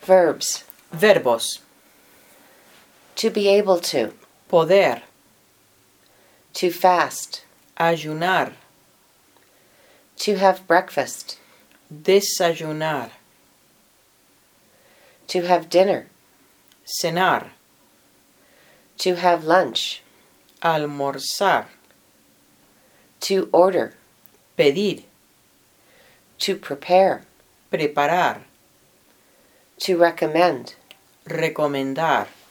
Verbs. Verbos. To be able to. Poder. To fast. Ayunar. To have breakfast. Desayunar. To have dinner. Cenar. To have lunch. Almorzar. To order. Pedir. To prepare. Preparar. To recommend. Recomendar.